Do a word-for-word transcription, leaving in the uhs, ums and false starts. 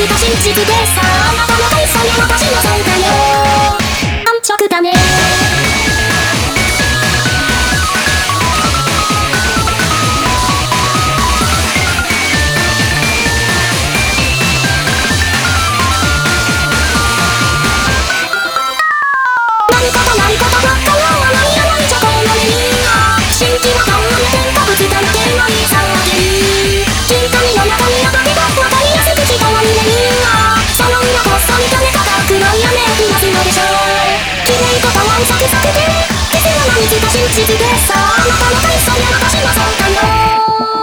きた真実でさあなたの大差に私もそうだよ安直だね何かと何かとばっかのはないやないチョコの目に新規は顔を見てかぶつたってないさわけに金髪の中に赤毛がわかりやすく人は見れるその裏こっそり種が黒い雨降らすのでしょう綺麗とかわんさくされて消せるのに来た真実でさあなたの大差に私もそうだよ